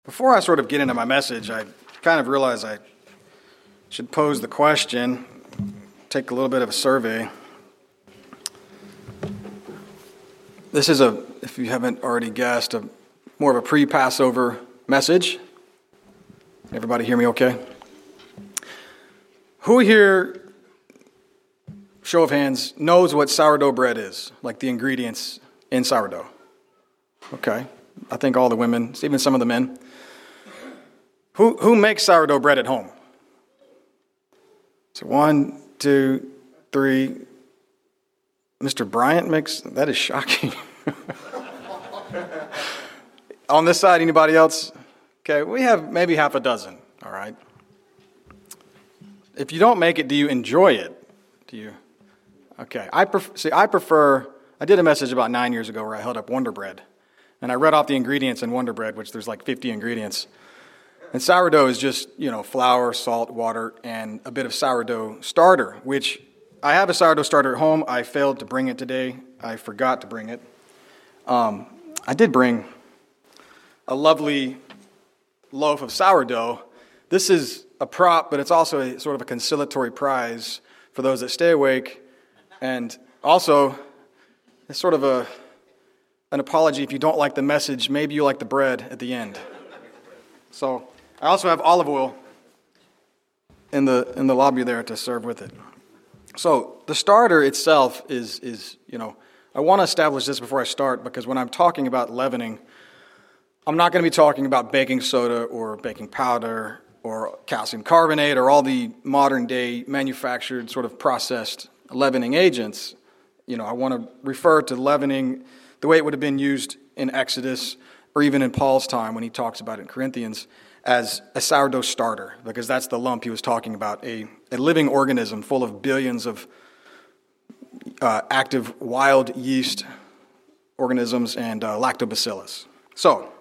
Before I sort of get into my message, I kind of realize I should pose the question, take a little bit of a survey. This is if you haven't already guessed, more of a pre-Passover message. Everybody hear me okay? Who here, show of hands, knows what sourdough bread is, like the ingredients in sourdough? Okay, I think all the women, even some of the men. Who makes sourdough bread at home? So 1, 2, 3. Mr. Bryant makes, that is shocking. On this side, anybody else? Okay, we have maybe half a dozen, all right? If you don't make it, do you enjoy it? Do you? Okay, I did a message about 9 years ago where I held up Wonder Bread, and I read off the ingredients in Wonder Bread, which there's like 50 ingredients. And sourdough is just, flour, salt, water, and a bit of sourdough starter, which I have a sourdough starter at home. I failed to bring it today. I forgot to bring it. I did bring a lovely loaf of sourdough. This is a prop, but it's also a sort of a conciliatory prize for those that stay awake. And also, it's sort of an apology if you don't like the message. Maybe you like the bread at the end. So I also have olive oil in the lobby there to serve with it. So the starter itself is I want to establish this before I start, because when I'm talking about leavening, I'm not going to be talking about baking soda or baking powder or calcium carbonate or all the modern day manufactured sort of processed leavening agents. I want to refer to leavening the way it would have been used in Exodus or even in Paul's time when he talks about it in Corinthians as a sourdough starter, because that's the lump he was talking about, a living organism full of billions of active wild yeast organisms and lactobacillus. So,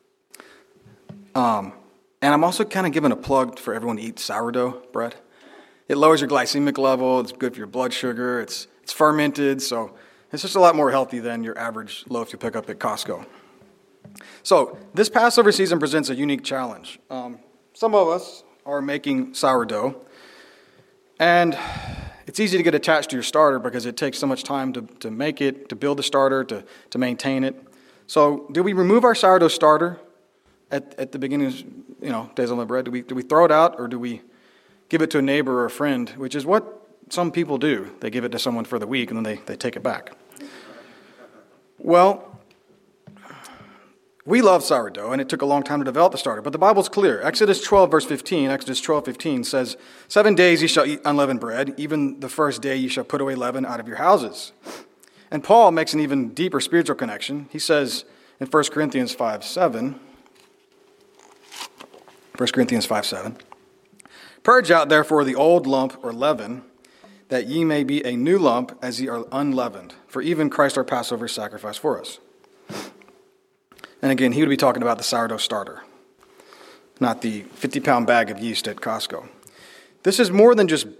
and I'm also kind of giving a plug for everyone to eat sourdough bread. It lowers your glycemic level. It's good for your blood sugar. It's fermented, so it's just a lot more healthy than your average loaf you pick up at Costco. So this Passover season presents a unique challenge. Some of us are making sourdough, and it's easy to get attached to your starter because it takes so much time to make it, to build the starter, to maintain it. So do we remove our sourdough starter at the beginning of Days on the Bread? Do we throw it out, or do we give it to a neighbor or a friend, which is what some people do? They give it to someone for the week, and then they take it back. Well, we love sourdough, and it took a long time to develop the starter, but the Bible's clear. Exodus 12:15 says, 7 days ye shall eat unleavened bread, even the first day ye shall put away leaven out of your houses. And Paul makes an even deeper spiritual connection. He says in 1 Corinthians 5:7, purge out therefore the old lump or leaven, that ye may be a new lump as ye are unleavened. For even Christ our Passover sacrificed for us. And again, he would be talking about the sourdough starter, not the 50-pound bag of yeast at Costco. This is more than just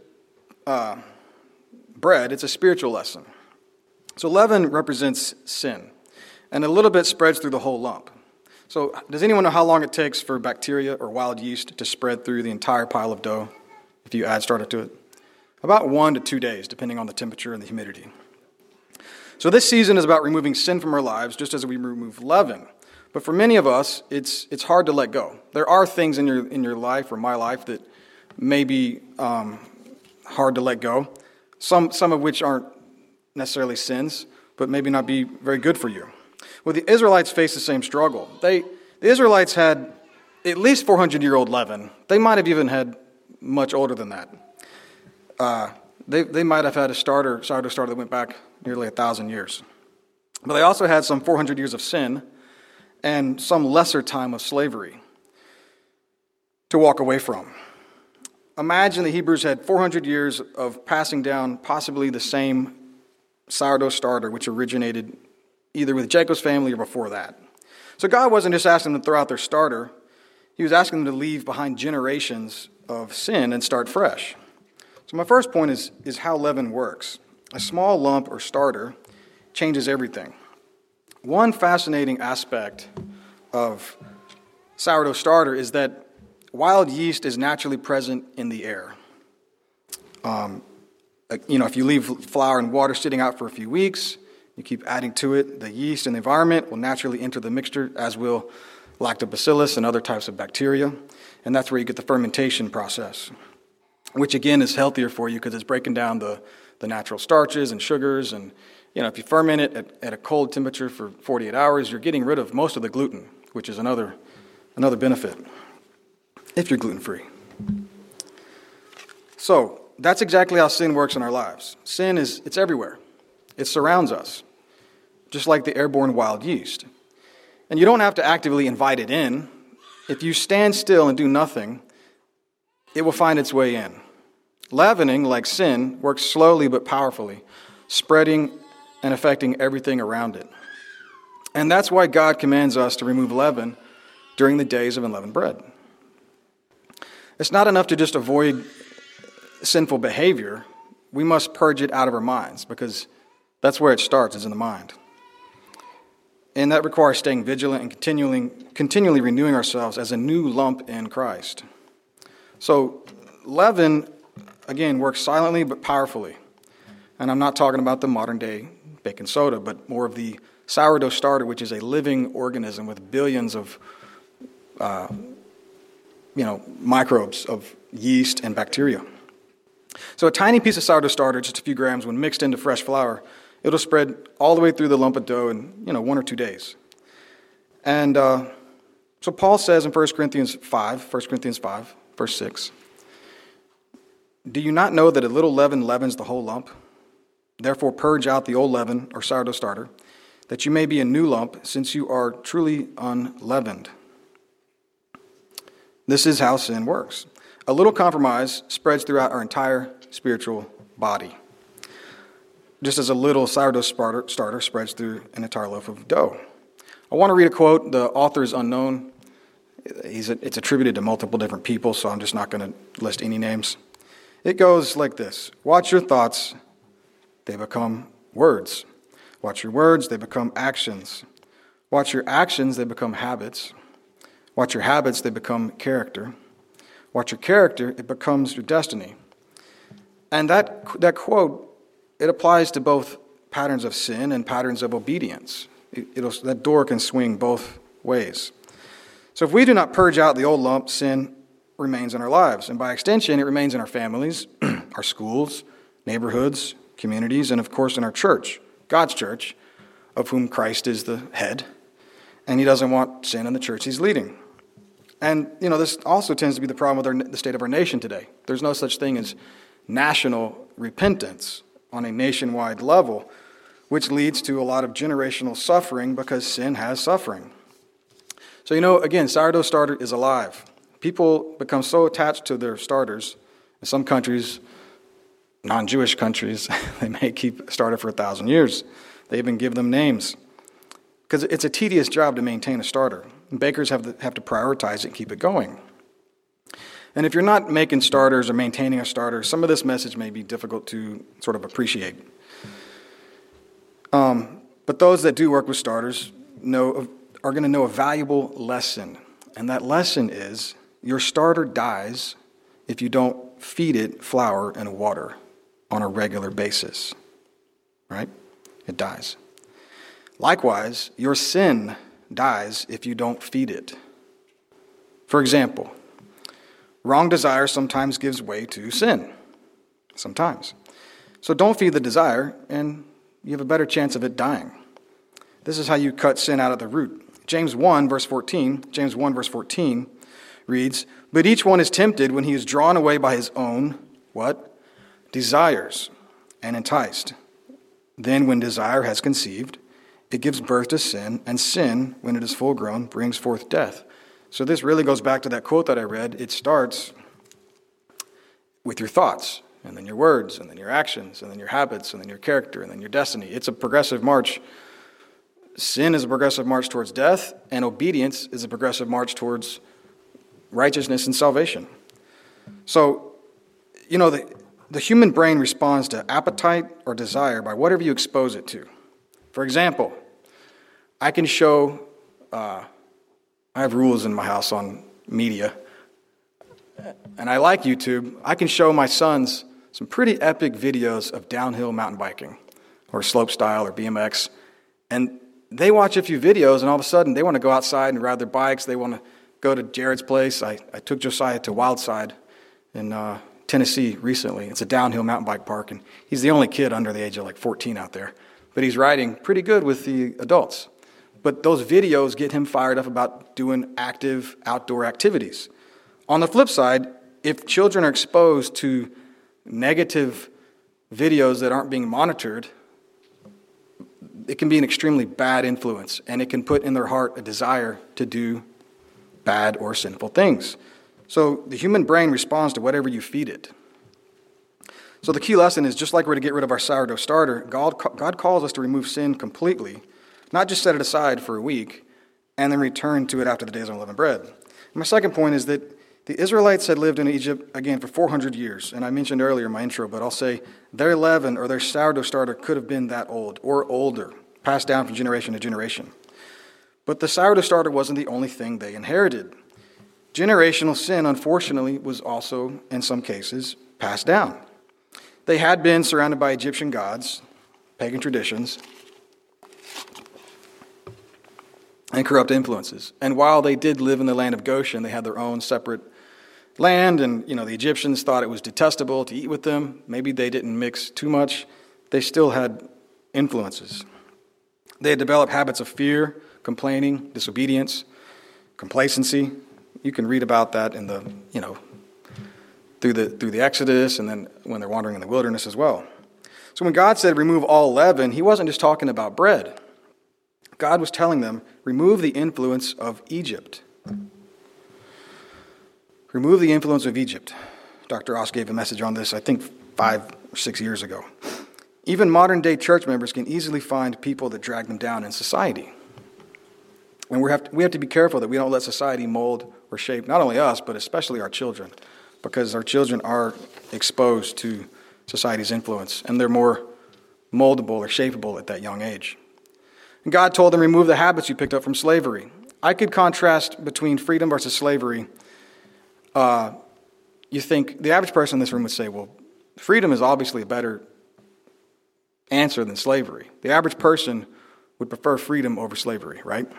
bread. It's a spiritual lesson. So leaven represents sin, and a little bit spreads through the whole lump. So does anyone know how long it takes for bacteria or wild yeast to spread through the entire pile of dough if you add starter to it? About 1 to 2 days, depending on the temperature and the humidity. So this season is about removing sin from our lives, just as we remove leaven. But for many of us, it's hard to let go. There are things in your life or my life that may be hard to let go. Some of which aren't necessarily sins, but maybe not be very good for you. Well, the Israelites faced the same struggle. The Israelites had at least 400-year-old leaven. They might have even had much older than that. They might have had a sourdough starter that went back nearly 1,000 years. But they also had some 400 years of sin and some lesser time of slavery to walk away from. Imagine the Hebrews had 400 years of passing down possibly the same sourdough starter, which originated either with Jacob's family or before that. So God wasn't just asking them to throw out their starter. He was asking them to leave behind generations of sin and start fresh. So my first point is how leaven works. A small lump or starter changes everything. One fascinating aspect of sourdough starter is that wild yeast is naturally present in the air. If you leave flour and water sitting out for a few weeks, you keep adding to it, the yeast in the environment will naturally enter the mixture, as will lactobacillus and other types of bacteria. And that's where you get the fermentation process, which again is healthier for you because it's breaking down the natural starches and sugars. And if you ferment it at a cold temperature for 48 hours, you're getting rid of most of the gluten, which is another benefit if you're gluten-free. So that's exactly how sin works in our lives. Sin it's everywhere. It surrounds us, just like the airborne wild yeast. And you don't have to actively invite it in. If you stand still and do nothing, it will find its way in. Leavening, like sin, works slowly but powerfully, spreading and affecting everything around it. And that's why God commands us to remove leaven during the days of unleavened bread. It's not enough to just avoid sinful behavior. We must purge it out of our minds, because that's where it starts, is in the mind. And that requires staying vigilant and continually renewing ourselves as a new lump in Christ. So leaven, again, works silently but powerfully. And I'm not talking about the modern day baking soda, but more of the sourdough starter, which is a living organism with billions of microbes of yeast and bacteria. So a tiny piece of sourdough starter, just a few grams, when mixed into fresh flour, it'll spread all the way through the lump of dough in 1 or 2 days. And so Paul says in 1 Corinthians 5, verse 6, "Do you not know that a little leaven leavens the whole lump? Therefore purge out the old leaven, or sourdough starter, that you may be a new lump, since you are truly unleavened." This is how sin works. A little compromise spreads throughout our entire spiritual body, just as a little sourdough starter spreads through an entire loaf of dough. I want to read a quote. The author is unknown. It's attributed to multiple different people, so I'm just not going to list any names. It goes like this: "Watch your thoughts, they become words. Watch your words, they become actions. Watch your actions, they become habits. Watch your habits, they become character. Watch your character, it becomes your destiny." And that quote, it applies to both patterns of sin and patterns of obedience. That door can swing both ways. So if we do not purge out the old lump, sin remains in our lives. And by extension, it remains in our families, our schools, neighborhoods, communities, and of course in our church, God's church, of whom Christ is the head. And he doesn't want sin in the church he's leading. And, this also tends to be the problem with the state of our nation today. There's no such thing as national repentance on a nationwide level, which leads to a lot of generational suffering because sin has suffering. So, again, sourdough starter is alive. People become so attached to their starters. In some countries, non-Jewish countries, they may keep a starter for 1,000 years. They even give them names, because it's a tedious job to maintain a starter. And bakers have to prioritize it and keep it going. And if you're not making starters or maintaining a starter, some of this message may be difficult to sort of appreciate. But those that do work with starters are going to know a valuable lesson. And that lesson is your starter dies if you don't feed it flour and water on a regular basis. Right? It dies. Likewise, your sin dies if you don't feed it. For example, wrong desire sometimes gives way to sin. Sometimes. So don't feed the desire, and you have a better chance of it dying. This is how you cut sin out of the root. James 1, verse 14 reads, "But each one is tempted when he is drawn away by his own," what? "Desires, and enticed. Then when desire has conceived, it gives birth to sin, and sin, when it is full grown, brings forth death." So this really goes back to that quote that I read. It starts with your thoughts, and then your words, and then your actions, and then your habits, and then your character, and then your destiny. It's a progressive march. Sin is a progressive march towards death, and obedience is a progressive march towards righteousness and salvation. So, the human brain responds to appetite or desire by whatever you expose it to. For example, I can show I have rules in my house on media, and I like YouTube. I can show my sons some pretty epic videos of downhill mountain biking or slopestyle or BMX, and they watch a few videos, and all of a sudden they want to go outside and ride their bikes. They want to go to Jared's place. I took Josiah to Wildside in Tennessee recently. It's a downhill mountain bike park, and he's the only kid under the age of like 14 out there, but he's riding pretty good with the adults. But those videos get him fired up about doing active outdoor activities. On the flip side, if children are exposed to negative videos that aren't being monitored, it can be an extremely bad influence, and it can put in their heart a desire to do bad or sinful things. So the human brain responds to whatever you feed it. So the key lesson is, just like we're to get rid of our sourdough starter, God calls us to remove sin completely, not just set it aside for a week and then return to it after the days of unleavened bread. And my second point is that the Israelites had lived in Egypt, again, for 400 years. And I mentioned earlier in my intro, but I'll say their leaven or their sourdough starter could have been that old or older, passed down from generation to generation. But the sourdough starter wasn't the only thing they inherited. Generational sin, unfortunately, was also, in some cases, passed down. They had been surrounded by Egyptian gods, pagan traditions, and corrupt influences. And while they did live in the land of Goshen, they had their own separate land, and the Egyptians thought it was detestable to eat with them. Maybe they didn't mix too much. They still had influences. They had developed habits of fear, complaining, disobedience, complacency. You can read about that in the, through the Exodus, and then when they're wandering in the wilderness as well. So when God said remove all leaven, he wasn't just talking about bread. God was telling them, remove the influence of Egypt. Remove the influence of Egypt. Dr. Oss gave a message on this, I think, 5 or 6 years ago. Even modern-day church members can easily find people that drag them down in society. And we have to be careful that we don't let society mold or shape not only us, but especially our children, because our children are exposed to society's influence, and they're more moldable or shapeable at that young age. And God told them, remove the habits you picked up from slavery. I could contrast between freedom versus slavery. You think the average person in this room would say, well, freedom is obviously a better answer than slavery. The average person would prefer freedom over slavery, right?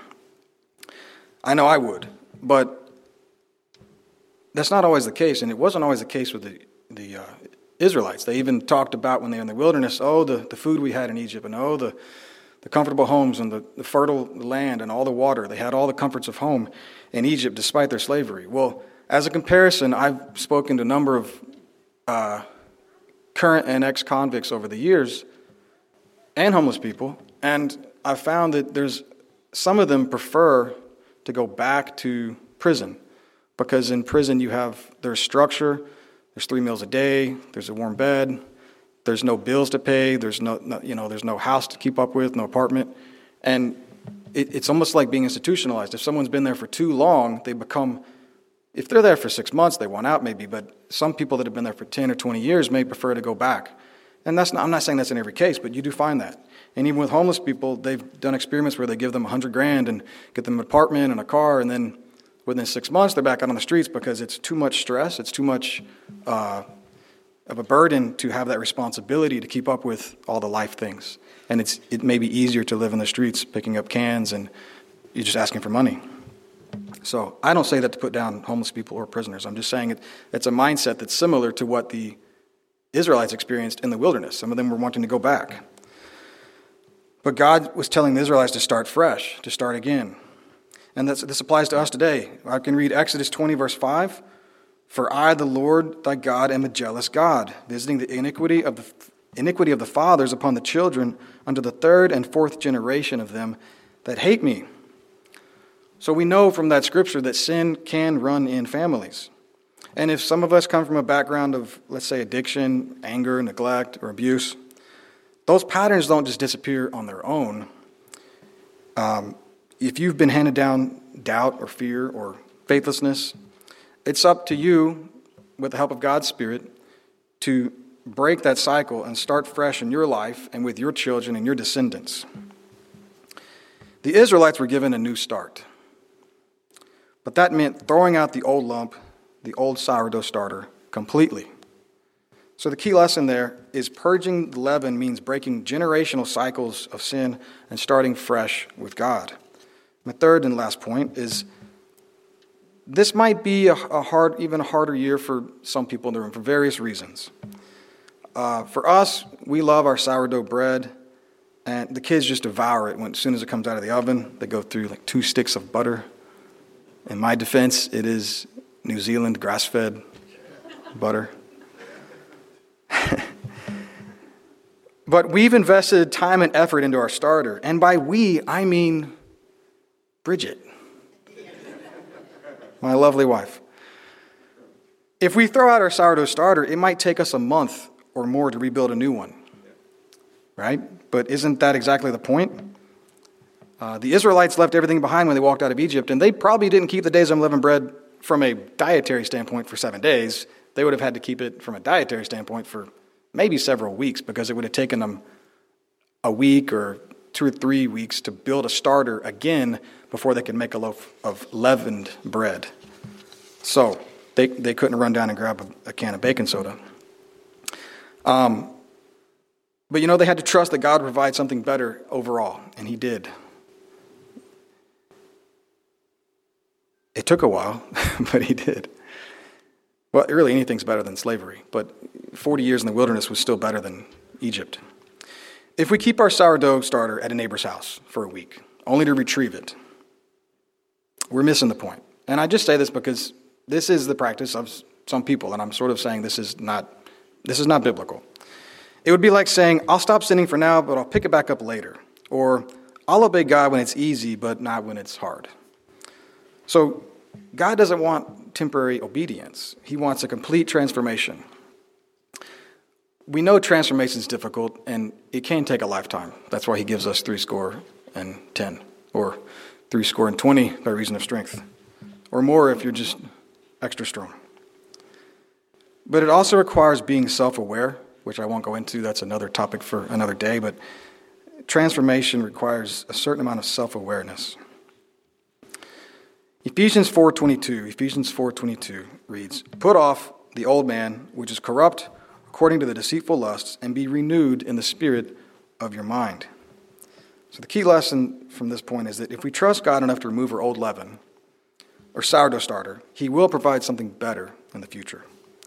I know I would, but that's not always the case, and it wasn't always the case with the Israelites. They even talked about when they were in the wilderness, the food we had in Egypt, and the comfortable homes and the fertile land and all the water. They had all the comforts of home in Egypt despite their slavery. Well, as a comparison, I've spoken to a number of current and ex-convicts over the years and homeless people, and I've found that some of them prefer to go back to prison, because in prison there's structure, there's 3 meals a day, there's a warm bed, there's no bills to pay, there's no house to keep up with, no apartment, and it's almost like being institutionalized. If someone's been there for too long, if they're there for 6 months, they want out maybe, but some people that have been there for 10 or 20 years may prefer to go back. And I'm not saying that's in every case, but you do find that. And even with homeless people, they've done experiments where they give them $100,000 and get them an apartment and a car, and then within 6 months, they're back out on the streets because it's too much stress, it's too much of a burden to have that responsibility to keep up with all the life things. And it may be easier to live in the streets picking up cans and you're just asking for money. So I don't say that to put down homeless people or prisoners. I'm just saying it's a mindset that's similar to what the Israelites experienced in the wilderness. Some of them were wanting to go back. But God was telling the Israelites to start fresh, to start again. And this applies to us today. I can read Exodus 20, verse 5. For I, the Lord thy God, am a jealous God, visiting the iniquity of the fathers upon the children unto the 3rd and 4th generation of them that hate me. So we know from that scripture that sin can run in families. And if some of us come from a background of, let's say, addiction, anger, neglect, or abuse, those patterns don't just disappear on their own. If you've been handed down doubt or fear or faithlessness, it's up to you, with the help of God's Spirit, to break that cycle and start fresh in your life and with your children and your descendants. The Israelites were given a new start. But that meant throwing out the old lump, the old sourdough starter, completely. So the key lesson there is purging the leaven means breaking generational cycles of sin and starting fresh with God. My third and last point is this might be even a harder year for some people in the room for various reasons. For us, we love our sourdough bread, and the kids just devour it as soon as it comes out of the oven. They go through like 2 sticks of butter. In my defense, it is New Zealand grass-fed butter. But we've invested time and effort into our starter. And by we, I mean Bridget, my lovely wife. If we throw out our sourdough starter, it might take us a month or more to rebuild a new one. Right? But isn't that exactly the point? The Israelites left everything behind when they walked out of Egypt, and they probably didn't keep the days of unleavened bread from a dietary standpoint for 7 days. They would have had to keep it from a dietary standpoint for maybe several weeks, because it would have taken them a week or 2 or 3 weeks to build a starter again before they could make a loaf of leavened bread. So they couldn't run down and grab a can of baking soda. But they had to trust that God would provide something better overall, and he did. It took a while, but he did. Well, really anything's better than slavery, but 40 years in the wilderness was still better than Egypt. If we keep our sourdough starter at a neighbor's house for a week, only to retrieve it, we're missing the point. And I just say this because this is the practice of some people, and I'm sort of saying this is not biblical. It would be like saying, I'll stop sinning for now, but I'll pick it back up later. Or, I'll obey God when it's easy, but not when it's hard. So, God doesn't want temporary obedience. He wants a complete transformation. We know transformation is difficult, and it can take a lifetime. That's why he gives us 70, or 20 by reason of strength, or more if you're just extra strong. But it also requires being self-aware, which I won't go into. That's another topic for another day. But transformation requires a certain amount of self-awareness. Ephesians 4:22 reads, "Put off the old man, which is corrupt according to the deceitful lusts, and be renewed in the spirit of your mind." So the key lesson from this point is that if we trust God enough to remove our old leaven, or sourdough starter, he will provide something better in the future.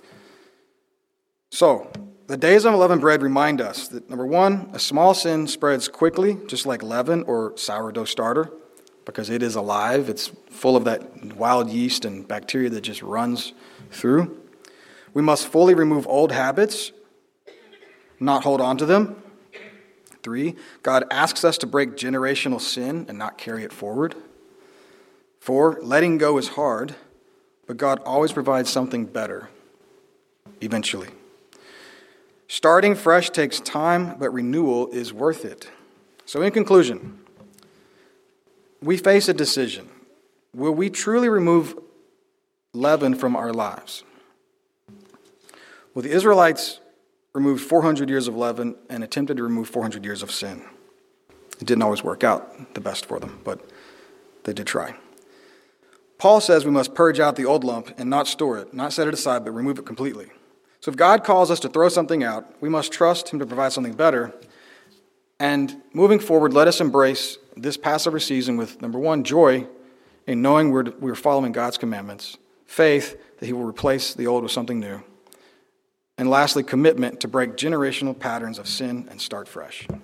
So, the days of unleavened bread remind us that, number one, a small sin spreads quickly, just like leaven or sourdough starter, because it is alive. It's full of that wild yeast and bacteria that just runs through. We must fully remove old habits, not hold on to them. 3, God asks us to break generational sin and not carry it forward. 4, letting go is hard, but God always provides something better, eventually. Starting fresh takes time, but renewal is worth it. So in conclusion, we face a decision. Will we truly remove leaven from our lives? Well, the Israelites removed 400 years of leaven and attempted to remove 400 years of sin. It didn't always work out the best for them, but they did try. Paul says we must purge out the old lump and not store it, not set it aside, but remove it completely. So if God calls us to throw something out, we must trust him to provide something better. And moving forward, let us embrace this Passover season with, number one, joy in knowing we're following God's commandments, faith that he will replace the old with something new, and lastly, commitment to break generational patterns of sin and start fresh.